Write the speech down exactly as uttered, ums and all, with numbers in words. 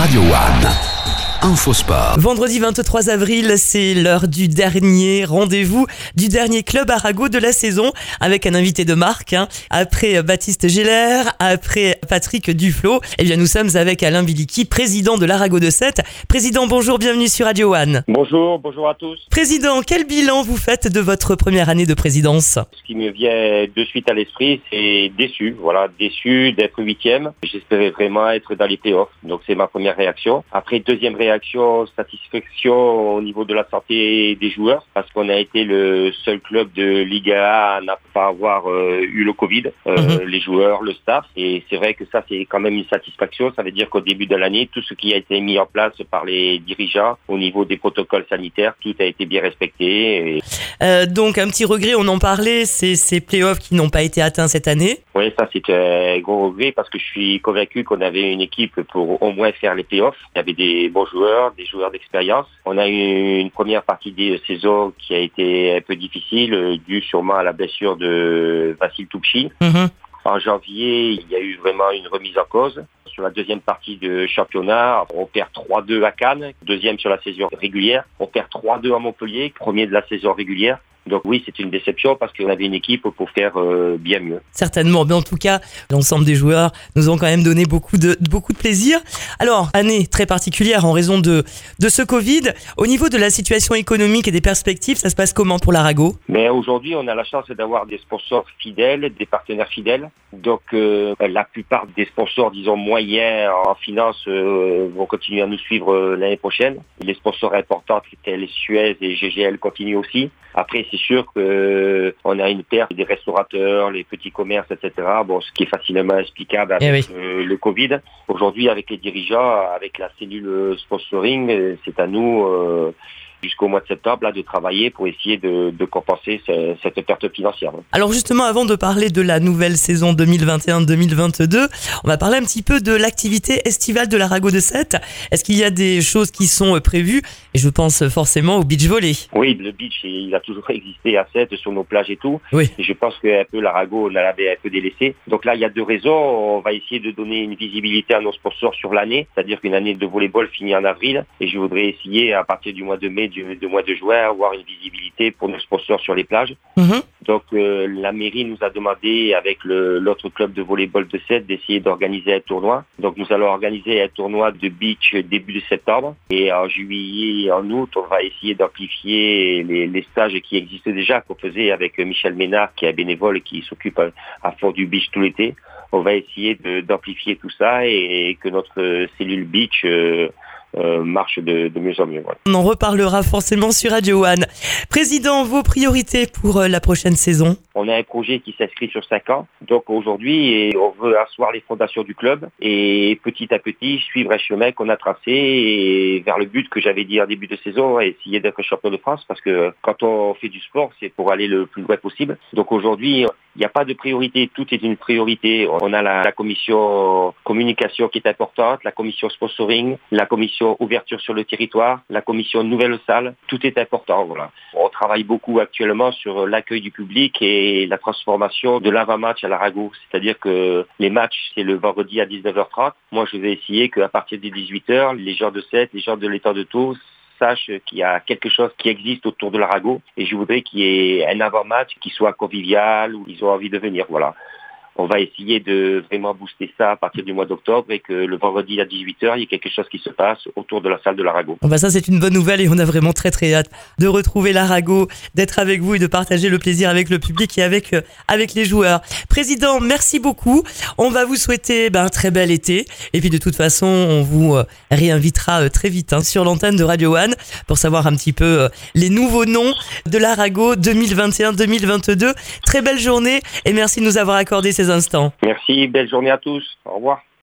Radio One. Infosport. Vendredi vingt-trois avril, c'est l'heure du dernier rendez-vous du dernier club Arago de la saison avec un invité de marque. Hein. Après Baptiste Geller, après Patrick Duflo, eh bien nous sommes avec Alain Bilicki, président de l'Arago de Sète. Président, bonjour, bienvenue sur Radio One. Bonjour, bonjour à tous. Président, quel bilan vous faites de votre première année de présidence? Ce qui me vient de suite à l'esprit, c'est déçu. Voilà, déçu d'être huitième. J'espérais vraiment être dans les playoffs. Donc c'est ma première réaction. Après, deuxième réaction, satisfaction au niveau de la santé des joueurs, parce qu'on a été le seul club de Ligue un à ne pas avoir euh, eu le Covid, euh, mm-hmm. les joueurs, le staff. Et c'est vrai que ça, c'est quand même une satisfaction. Ça veut dire qu'au début de l'année, tout ce qui a été mis en place par les dirigeants au niveau des protocoles sanitaires, tout a été bien respecté. Et... Euh, donc, un petit regret, on en parlait, c'est ces playoffs qui n'ont pas été atteints cette année. Oui, ça, c'est un gros regret parce que je suis convaincu qu'on avait une équipe pour au moins faire les playoffs. Il y avait des bons joueurs, des joueurs d'expérience. On a eu une première partie des saisons qui a été un peu difficile, due sûrement à la blessure de Vassil Toupchi. Mm-hmm. En janvier, il y a eu vraiment une remise en cause. Sur la deuxième partie de championnat, on perd trois deux à Cannes, deuxième sur la saison régulière. On perd trois deux à Montpellier, premier de la saison régulière. Donc oui, c'est une déception parce qu'on avait une équipe pour faire euh, bien mieux. Certainement, mais en tout cas, l'ensemble des joueurs nous ont quand même donné beaucoup de, beaucoup de plaisir. Alors, année très particulière en raison de, de ce Covid. Au niveau de la situation économique et des perspectives, ça se passe comment pour l'Arago? Mais aujourd'hui, on a la chance d'avoir des sponsors fidèles, des partenaires fidèles. Donc euh, la plupart des sponsors, disons, moyens en finance euh, vont continuer à nous suivre euh, l'année prochaine. Les sponsors importants tels Suez et G G L continuent aussi. Après, c'est sûr qu'on euh, a une perte des restaurateurs, les petits commerces, et cetera. Bon, ce qui est facilement explicable avec eh oui. euh, le Covid. Aujourd'hui, avec les dirigeants, avec la cellule sponsoring, c'est à nous... Euh, jusqu'au mois de septembre, là, de travailler pour essayer de, de compenser ce, cette perte financière. Alors justement, avant de parler de la nouvelle saison deux mille vingt et un deux mille vingt-deux, on va parler un petit peu de l'activité estivale de l'Arago de Sète. Est-ce qu'il y a des choses qui sont prévues? Et je pense forcément au beach volley. Oui, le beach, il a toujours existé à Sète, sur nos plages et tout. Oui. Et je pense qu'un peu l'Arago, on l'avait un peu délaissé. Donc là, il y a deux raisons. On va essayer de donner une visibilité à nos sponsors sur l'année, c'est-à-dire qu'une année de volleyball finit en avril. Et je voudrais essayer, à partir du mois de mai, du de mois de juin, avoir une visibilité pour nos sponsors sur les plages. Mmh. Donc euh, la mairie nous a demandé avec le, l'autre club de volleyball de Sète d'essayer d'organiser un tournoi. Donc nous allons organiser un tournoi de beach début de septembre et en juillet et en août on va essayer d'amplifier les, les stages qui existent déjà, qu'on faisait avec Michel Ménard qui est bénévole et qui s'occupe à, à fond du beach tout l'été. On va essayer de, d'amplifier tout ça et, et que notre cellule beach euh, Euh, marche de, de mieux en mieux. Voilà. On en reparlera forcément sur Radio One. Président, vos priorités pour euh, la prochaine saison? On a un projet qui s'inscrit sur cinq ans. Donc aujourd'hui, on veut asseoir les fondations du club et petit à petit suivre un chemin qu'on a tracé et vers le but que j'avais dit en début de saison, essayer d'être champion de France, parce que quand on fait du sport, c'est pour aller le plus loin possible. Donc aujourd'hui, il n'y a pas de priorité, tout est une priorité. On a la, la commission communication qui est importante, la commission sponsoring, la commission ouverture sur le territoire, la commission nouvelle salle, tout est important. Voilà. On travaille beaucoup actuellement sur l'accueil du public et la transformation de l'avant-match à l'Arago. C'est-à-dire que les matchs, c'est le vendredi à dix-neuf heures trente. Moi, je vais essayer qu'à partir de dix-huit heures, les gens de Sète, les gens de l'étang de Thau sachent qu'il y a quelque chose qui existe autour de l'Arago et je voudrais qu'il y ait un avant-match qui soit convivial, où ils ont envie de venir. Voilà. On va essayer de vraiment booster ça à partir du mois d'octobre et que le vendredi à dix-huit heures, il y ait quelque chose qui se passe autour de la salle de l'Arago. Bon bah ça, c'est une bonne nouvelle et on a vraiment très très hâte de retrouver l'Arago, d'être avec vous et de partager le plaisir avec le public et avec, euh, avec les joueurs. Président, merci beaucoup. On va vous souhaiter ben, un très bel été et puis de toute façon, on vous euh, réinvitera euh, très vite hein, sur l'antenne de Radio One pour savoir un petit peu euh, les nouveaux noms de l'Arago deux mille vingt et un deux mille vingt-deux. Très belle journée et merci de nous avoir accordé ces instants. Merci, belle journée à tous. Au revoir.